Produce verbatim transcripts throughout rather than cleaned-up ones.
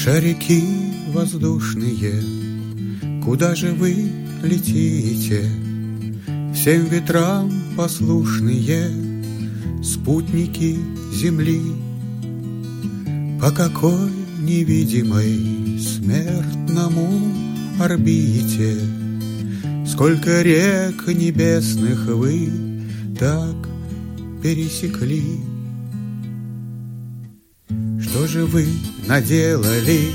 Шарики воздушные, куда же вы летите? Всем ветрам послушные спутники Земли. По какой невидимой смертному орбите сколько рек небесных вы так пересекли? Что же вы наделали,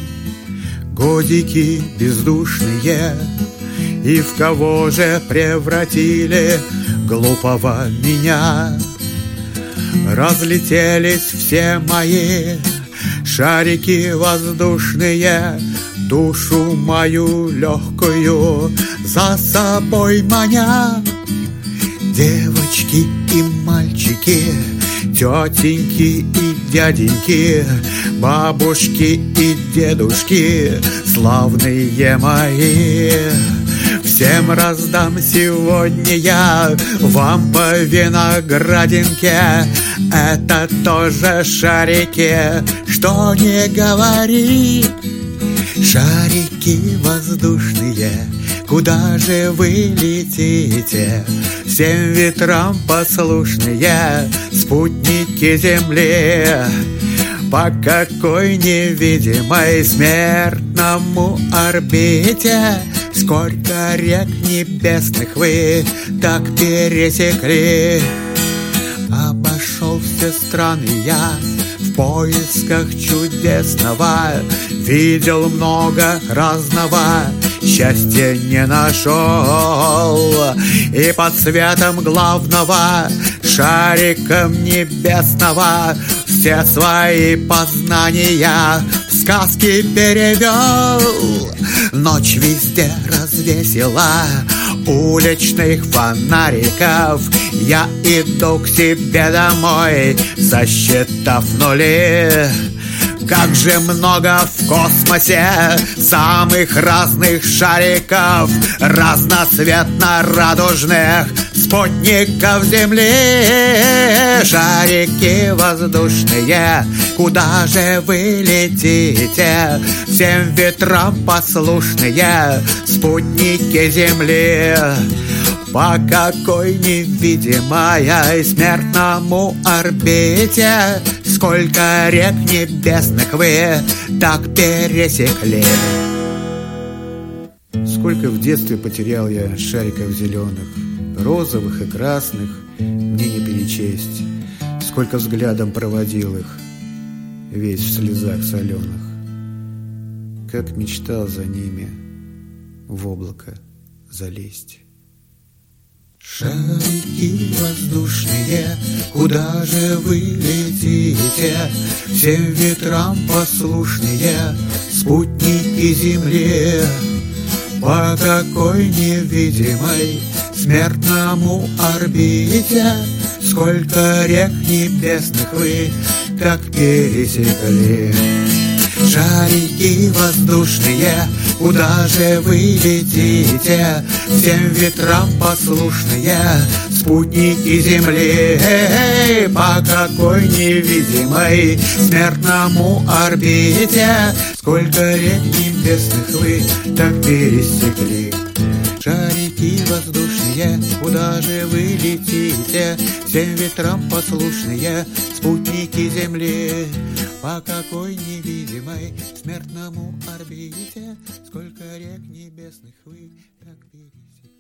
годики бездушные, и в кого же превратили глупого меня? Разлетелись все мои шарики воздушные, душу мою легкую за собой маня. Девочки и мальчики, тетеньки и дяденьки, бабушки и дедушки, славные мои, всем раздам сегодня я вам по виноградинке. Это тоже шарики, что не говори. Шарики воздушные, куда же вы летите? Всем ветрам послушные спутники Земли. По какой невидимой смертному орбите сколько рек небесных вы так пересекли? Обошел все страны я в поисках чудесного, видел много разного, счастья не нашел. И под светом главного шариком небесного все свои познания в сказки перевел. Ночь везде развесила уличных фонариков, я иду к себе домой, засчитав нули. Как же много в космосе самых разных шариков, разноцветно-радужных спутников Земли. Шарики воздушные, куда же вы летите? Всем ветрам послушные спутники Земли. По какой невидимой смертному орбите сколько рек небесных вы так пересекли? Сколько в детстве потерял я шариков зеленых, розовых и красных, мне не перечесть. Сколько взглядом проводил их, весь в слезах соленых. Как мечтал за ними в облако залезть. Шарики воздушные, куда же вы летите? Всем ветрам послушные спутники Земли. По какой невидимой смертному орбите сколько рек небесных вы так пересекли? Шарики воздушные, куда же вы летите? Всем ветрам послушные спутники Земли. По какой невидимой смертному орбите сколько рек небесных вы так пересекли? Шарики воздушные, куда же вы летите? Всем ветрам послушные спутники Земли. По какой невидимой смертному орбите сколько рек небесных вы так пересекли?